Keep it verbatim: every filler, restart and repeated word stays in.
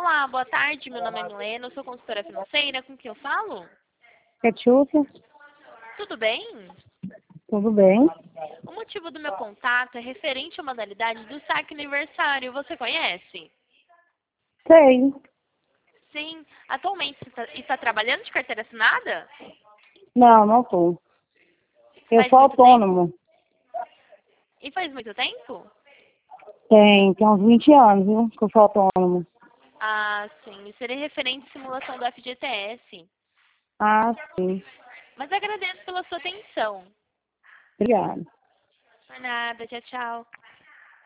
Olá, boa tarde. Meu nome é Milena, eu sou consultora financeira. Com quem eu falo? Ketchup, Tudo bem? tudo bem? O motivo do meu contato é referente à modalidade do saque aniversário. Você conhece? Sei. Sim. Atualmente você está, está trabalhando de carteira assinada? Não, não tô. Eu Faz sou muito tempo? autônomo. E faz muito tempo? Tem, tem uns vinte anos, viu, que eu sou autônomo. Ah, sim. Seria referente à simulação do F G T S. Ah, sim. Mas agradeço pela sua atenção. Obrigada. Por nada. Tchau, tchau.